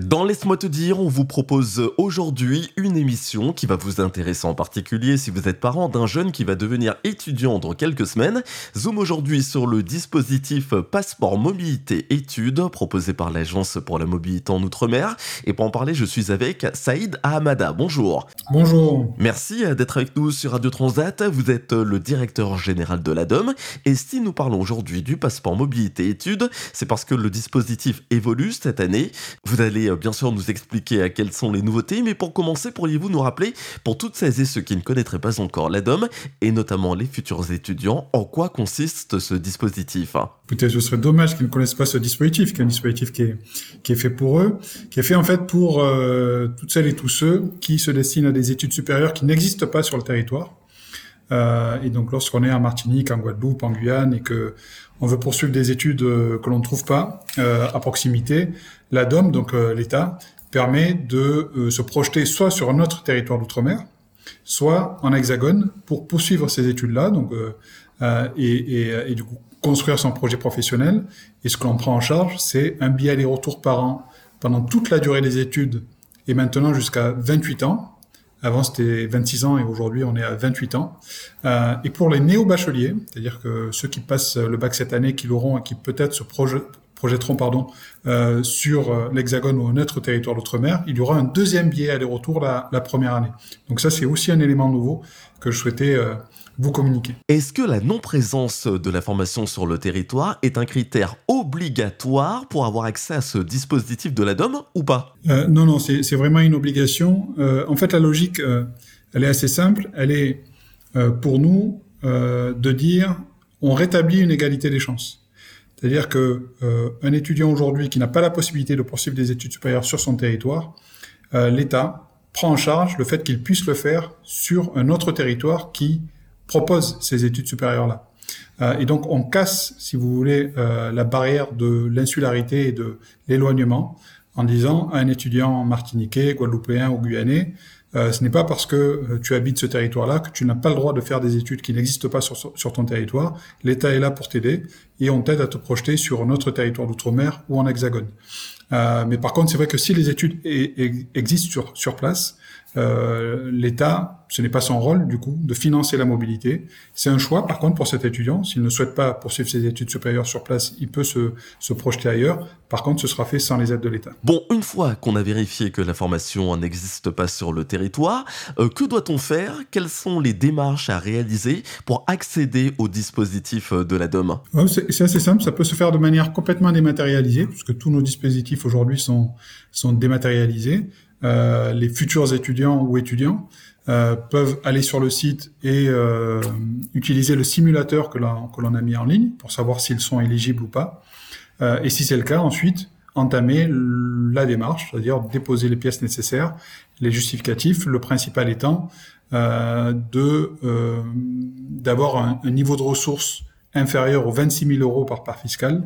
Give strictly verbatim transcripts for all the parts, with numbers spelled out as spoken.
Dans Laisse-moi te dire, on vous propose aujourd'hui une émission qui va vous intéresser en particulier si vous êtes parent d'un jeune qui va devenir étudiant dans quelques semaines. Zoom aujourd'hui sur le dispositif Passeport Mobilité Études proposé par l'Agence pour la mobilité en Outre-mer. Et pour en parler, je suis avec Saïd Ahamada. Bonjour. Bonjour. Merci d'être avec nous sur Radio Transat. Vous êtes le directeur général de l'A D O M. Et si nous parlons aujourd'hui du Passeport Mobilité Études, c'est parce que le dispositif évolue cette année. Vous allez bien sûr nous expliquer quelles sont les nouveautés, mais pour commencer, pourriez-vous nous rappeler, pour toutes celles et ceux qui ne connaîtraient pas encore l'A D O M, et notamment les futurs étudiants, en quoi consiste ce dispositif ? Peut-être ce serait dommage qu'ils ne connaissent pas ce dispositif, qui est un dispositif qui est, qui est fait pour eux, qui est fait en fait pour euh, toutes celles et tous ceux qui se destinent à des études supérieures qui n'existent pas sur le territoire. Euh, et donc lorsqu'on est en Martinique, en Guadeloupe, en Guyane, et que on veut poursuivre des études euh, que l'on ne trouve pas euh, à proximité, l'A D O M, donc euh, l'État, permet de euh, se projeter soit sur un autre territoire d'outre-mer, soit en hexagone pour poursuivre ces études-là, donc euh, euh, et, et, et du coup construire son projet professionnel. Et ce que l'on prend en charge, c'est un billet aller-retour par an pendant toute la durée des études, et maintenant jusqu'à vingt-huit ans. Avant, c'était vingt-six ans et aujourd'hui, on est à vingt-huit ans. Euh, et pour les néo-bacheliers, c'est-à-dire que ceux qui passent le bac cette année, qui l'auront et qui peut-être se proje- projetteront pardon, euh, sur l'Hexagone ou un autre territoire d'outre-mer, il y aura un deuxième billet aller-retour la, la première année. Donc ça, c'est aussi un élément nouveau que je souhaitais euh, vous communiquer. Est-ce que la non-présence de la formation sur le territoire est un critère obligatoire pour avoir accès à ce dispositif de l'A D O M ou pas ? euh, Non, non, c'est, c'est vraiment une obligation. Euh, en fait, la logique, euh, elle est assez simple. Elle est, euh, pour nous, euh, de dire on rétablit une égalité des chances. C'est-à-dire que euh, un étudiant aujourd'hui qui n'a pas la possibilité de poursuivre des études supérieures sur son territoire, euh, l'État prend en charge le fait qu'il puisse le faire sur un autre territoire qui propose ces études supérieures-là. Euh, et donc, on casse, si vous voulez, euh, la barrière de l'insularité et de l'éloignement en disant à un étudiant martiniquais, guadeloupéen ou guyanais, euh, ce n'est pas parce que euh, tu habites ce territoire-là que tu n'as pas le droit de faire des études qui n'existent pas sur, sur ton territoire. L'État est là pour t'aider et on t'aide à te projeter sur un autre territoire d'outre-mer ou en hexagone. Euh, mais par contre, c'est vrai que si les études e- e- existent sur, sur place, Euh, l'État, ce n'est pas son rôle, du coup, de financer la mobilité. C'est un choix, par contre, pour cet étudiant. S'il ne souhaite pas poursuivre ses études supérieures sur place, il peut se, se projeter ailleurs. Par contre, ce sera fait sans les aides de l'État. Bon, une fois qu'on a vérifié que la formation n'existe pas sur le territoire, euh, que doit-on faire ? Quelles sont les démarches à réaliser pour accéder au dispositif de l'A D O M ? Ouais, c'est, c'est assez simple. Ça peut se faire de manière complètement dématérialisée, puisque tous nos dispositifs aujourd'hui sont, sont dématérialisés. Euh, les futurs étudiants ou étudiants euh, peuvent aller sur le site et euh, utiliser le simulateur que l'on, que l'on a mis en ligne pour savoir s'ils sont éligibles ou pas. Euh, et si c'est le cas, ensuite, entamer la démarche, c'est-à-dire déposer les pièces nécessaires, les justificatifs, le principal étant euh, de euh, d'avoir un, un niveau de ressources inférieur aux vingt-six mille euros par part fiscale.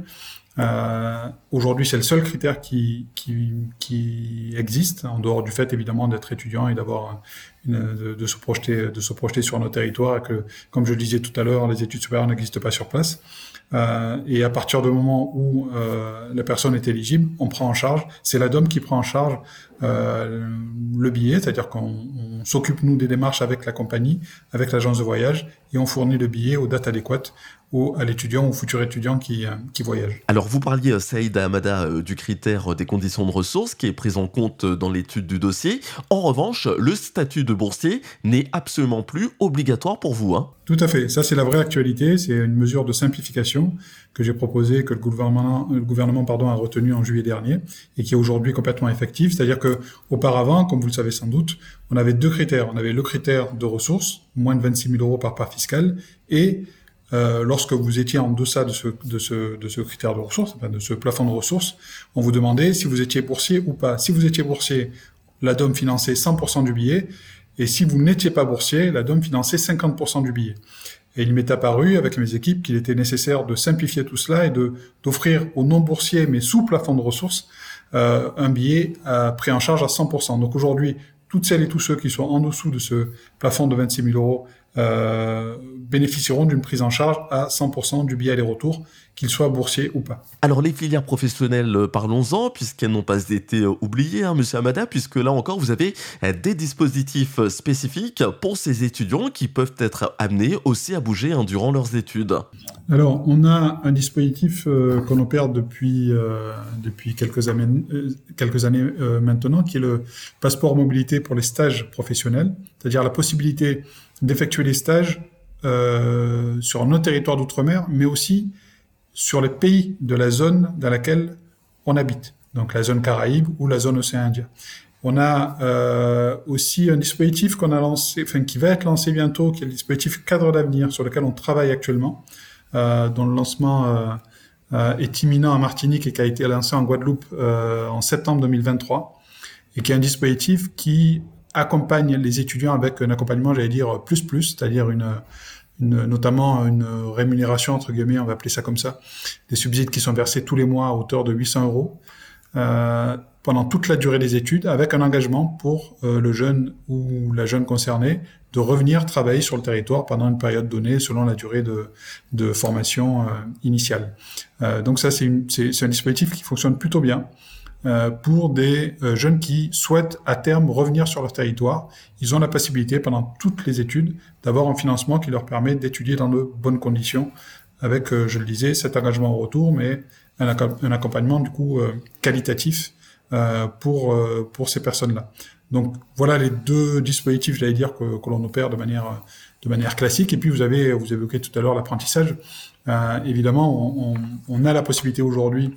Euh, aujourd'hui, c'est le seul critère qui, qui, qui existe, en dehors du fait évidemment d'être étudiant et d'avoir une, de, de se projeter, de se projeter sur nos territoires, et que, comme je le disais tout à l'heure, les études supérieures n'existent pas sur place. Euh, et à partir du moment où euh, la personne est éligible, on prend en charge, c'est l'A D O M qui prend en charge euh, le billet, c'est-à-dire qu'on on s'occupe nous des démarches avec la compagnie, avec l'agence de voyage, et on fournit le billet aux dates adéquates ou à l'étudiant ou futur étudiant qui, euh, qui voyage. Alors vous parliez, Saïd Ahamada, euh, du critère des conditions de ressources qui est pris en compte dans l'étude du dossier. En revanche, le statut de boursier n'est absolument plus obligatoire pour vous, hein ? Tout à fait. Ça, c'est la vraie actualité. C'est une mesure de simplification que j'ai proposée, que le gouvernement, le gouvernement pardon, a retenue en juillet dernier et qui est aujourd'hui complètement effective. C'est-à-dire que auparavant, comme vous le savez sans doute, on avait deux critères. On avait le critère de ressources, moins de vingt-six mille euros par part fiscale, et Euh, lorsque vous étiez en deçà de ce, de ce, de ce critère de ressources, enfin de ce plafond de ressources, on vous demandait si vous étiez boursier ou pas. Si vous étiez boursier, l'A D O M finançait cent pour cent du billet, et si vous n'étiez pas boursier, l'A D O M finançait cinquante pour cent du billet. Et il m'est apparu, avec mes équipes, qu'il était nécessaire de simplifier tout cela et de, d'offrir aux non-boursiers, mais sous plafond de ressources, euh, un billet euh, pris en charge à cent pour cent. Donc aujourd'hui, toutes celles et tous ceux qui sont en dessous de ce plafond de vingt-six mille euros euh, bénéficieront d'une prise en charge à cent pour cent du billet aller-retour, qu'il soit boursier ou pas. Alors les filières professionnelles, euh, parlons-en, puisqu'elles n'ont pas été euh, oubliées, hein, Monsieur Hamada, puisque là encore vous avez euh, des dispositifs euh, spécifiques pour ces étudiants qui peuvent être amenés aussi à bouger hein, durant leurs études. Alors, on a un dispositif euh, qu'on opère depuis euh, depuis quelques années, euh, quelques années euh, maintenant, qui est le passeport mobilité pour les stages professionnels, c'est-à-dire la possibilité d'effectuer les stages euh, sur notre territoire d'outre-mer, mais aussi sur les pays de la zone dans laquelle on habite, donc la zone Caraïbe ou la zone Océan Indien. On a euh, aussi un dispositif qu'on a lancé, enfin qui va être lancé bientôt, qui est le dispositif Cadre d'avenir, sur lequel on travaille actuellement. Euh, dont le lancement euh, euh, est imminent à Martinique et qui a été lancé en Guadeloupe euh, en septembre deux mille vingt-trois, et qui est un dispositif qui accompagne les étudiants avec un accompagnement, j'allais dire, plus plus, c'est-à-dire une, une, notamment une rémunération, entre guillemets, on va appeler ça comme ça, des subsides qui sont versés tous les mois à hauteur de huit cents euros, euh, pendant toute la durée des études, avec un engagement pour euh, le jeune ou la jeune concernée de revenir travailler sur le territoire pendant une période donnée selon la durée de, de formation euh, initiale. Euh, donc ça, c'est, une, c'est, c'est un dispositif qui fonctionne plutôt bien euh, pour des euh, jeunes qui souhaitent à terme revenir sur leur territoire. Ils ont la possibilité pendant toutes les études d'avoir un financement qui leur permet d'étudier dans de bonnes conditions avec, euh, je le disais, cet engagement au retour, mais un, un accompagnement du coup euh, qualitatif euh, pour, euh, pour ces personnes-là. Donc voilà les deux dispositifs, j'allais dire, que, que l'on opère de manière de manière classique. Et puis vous avez vous évoquez tout à l'heure l'apprentissage. Euh, évidemment, on, on, on a la possibilité aujourd'hui,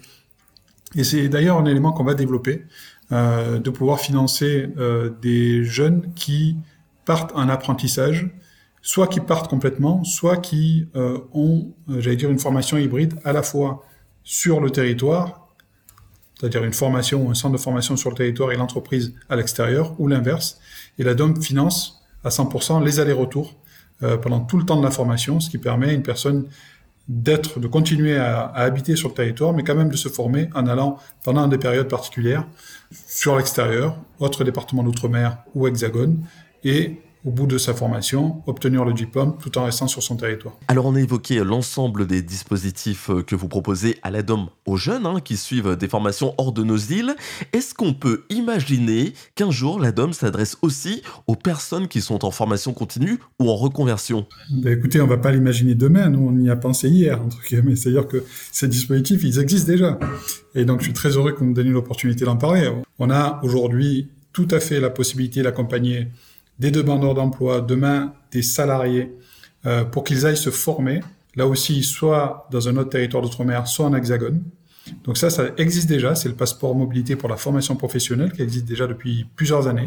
et c'est d'ailleurs un élément qu'on va développer, euh, de pouvoir financer euh, des jeunes qui partent en apprentissage, soit qui partent complètement, soit qui euh, ont, j'allais dire, une formation hybride à la fois sur le territoire, c'est-à-dire une formation, un centre de formation sur le territoire et l'entreprise à l'extérieur, ou l'inverse. Et la D O M finance à cent pour cent les allers-retours euh, pendant tout le temps de la formation, ce qui permet à une personne d'être, de continuer à, à habiter sur le territoire, mais quand même de se former en allant pendant des périodes particulières sur l'extérieur, autre département d'outre-mer ou hexagone, et au bout de sa formation, obtenir le diplôme tout en restant sur son territoire. Alors on a évoqué l'ensemble des dispositifs que vous proposez à l'A D O M aux jeunes hein, qui suivent des formations hors de nos îles. Est-ce qu'on peut imaginer qu'un jour l'A D O M s'adresse aussi aux personnes qui sont en formation continue ou en reconversion ? Ben écoutez, on ne va pas l'imaginer demain, nous on y a pensé hier, entre guillemets. C'est-à-dire que ces dispositifs, ils existent déjà. Et donc je suis très heureux que vous me donniez l'opportunité d'en parler. On a aujourd'hui tout à fait la possibilité d'accompagner des demandeurs d'emploi, demain des salariés, euh, pour qu'ils aillent se former, là aussi, soit dans un autre territoire d'outre-mer, soit en hexagone. Donc ça, ça existe déjà, c'est le passeport mobilité pour la formation professionnelle qui existe déjà depuis plusieurs années.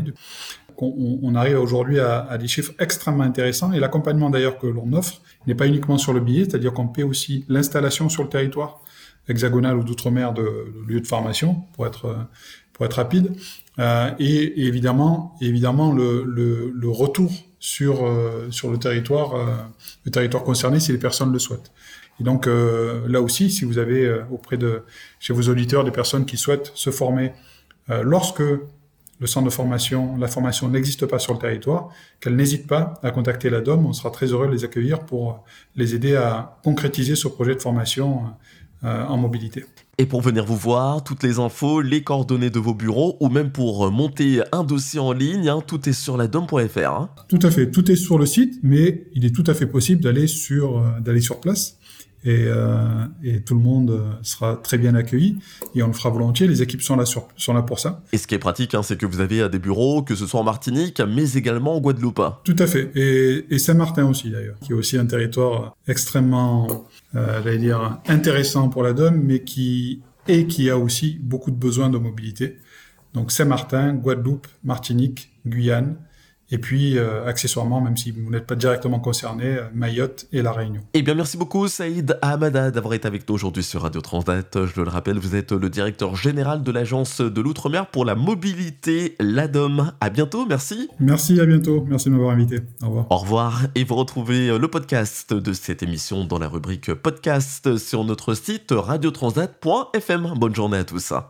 On, on arrive aujourd'hui à, à des chiffres extrêmement intéressants, et l'accompagnement d'ailleurs que l'on offre n'est pas uniquement sur le billet, c'est-à-dire qu'on paie aussi l'installation sur le territoire hexagonal ou d'outre-mer de, de lieu de formation, pour être, pour être rapide. Euh, et, et évidemment, évidemment le, le, le retour sur euh, sur le territoire, euh, le territoire concerné, si les personnes le souhaitent. Et donc euh, là aussi, si vous avez euh, auprès de chez vos auditeurs des personnes qui souhaitent se former euh, lorsque le centre de formation, la formation n'existe pas sur le territoire, qu'elles n'hésitent pas à contacter l'A D O M. On sera très heureux de les accueillir pour les aider à concrétiser ce projet de formation euh, en mobilité. Et pour venir vous voir, toutes les infos, les coordonnées de vos bureaux, ou même pour monter un dossier en ligne, hein, tout est sur la D O M point F R. Hein. Tout à fait, tout est sur le site, mais il est tout à fait possible d'aller sur, euh, d'aller sur place. Et, euh, et tout le monde sera très bien accueilli, et on le fera volontiers. Les équipes sont là, sur, sont là pour ça. Et ce qui est pratique, hein, c'est que vous avez des bureaux, que ce soit en Martinique, mais également en Guadeloupe. Tout à fait, et, et Saint-Martin aussi d'ailleurs, qui est aussi un territoire extrêmement, euh, j'allais dire, intéressant pour la D O M, mais qui, et qui a aussi beaucoup de besoins de mobilité. Donc Saint-Martin, Guadeloupe, Martinique, Guyane, et puis, euh, accessoirement, même si vous n'êtes pas directement concerné, Mayotte et La Réunion. Eh bien, merci beaucoup, Saïd Hamada, d'avoir été avec nous aujourd'hui sur Radio Transat. Je le rappelle, vous êtes le directeur général de l'Agence de l'Outre-mer pour la mobilité, l'A D O M. À bientôt, merci. Merci, à bientôt. Merci de m'avoir invité. Au revoir. Au revoir. Et vous retrouvez le podcast de cette émission dans la rubrique podcast sur notre site radio transat point f m. Bonne journée à tous.